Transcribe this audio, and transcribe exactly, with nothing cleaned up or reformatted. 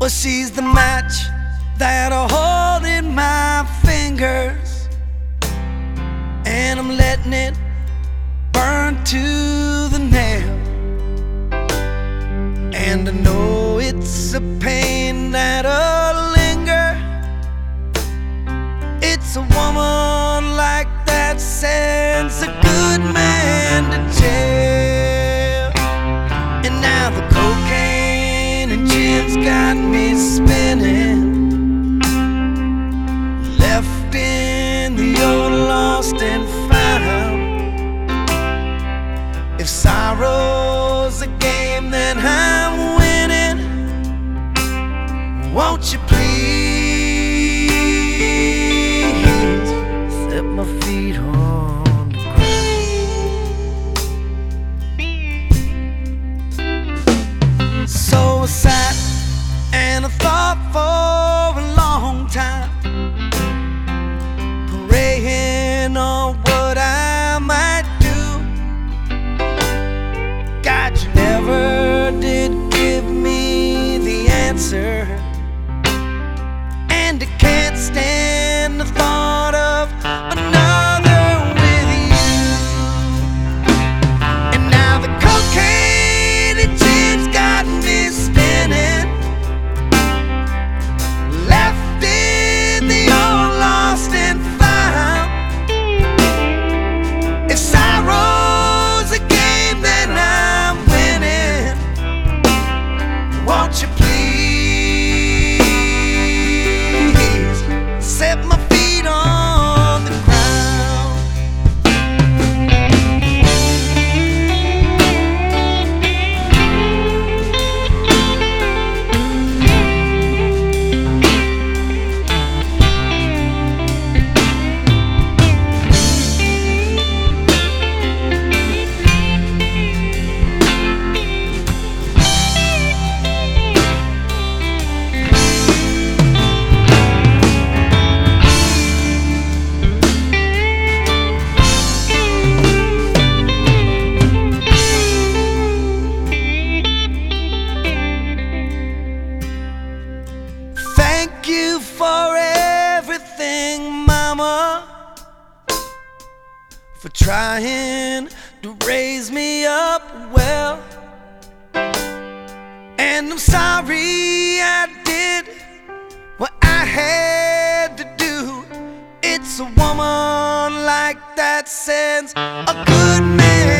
Well, she's the match that I hold in my fingers, and I'm letting it burn to the nail. And I know it's a pain that'll linger. It's a woman like that sends a good man to jail. And now the cocaine and gin's got me spinning, left in the old lost and found. If sorrow's a game, then I'm winning. Won't you please set my feet on the ground? So I sat and I thought for a long time, praying on what I might do. God, you never did give me the answer, and I can't stand the thought of another with you. And now the cocaine and gin's got me spinning, left in the old lost and found. If sorrow's a game, then I'm winning. Won't you please set my feet on the ground? Thank you for everything, Mama, for trying to raise me up well. And I'm sorry I did what I had to do. It's a woman like that sends a good man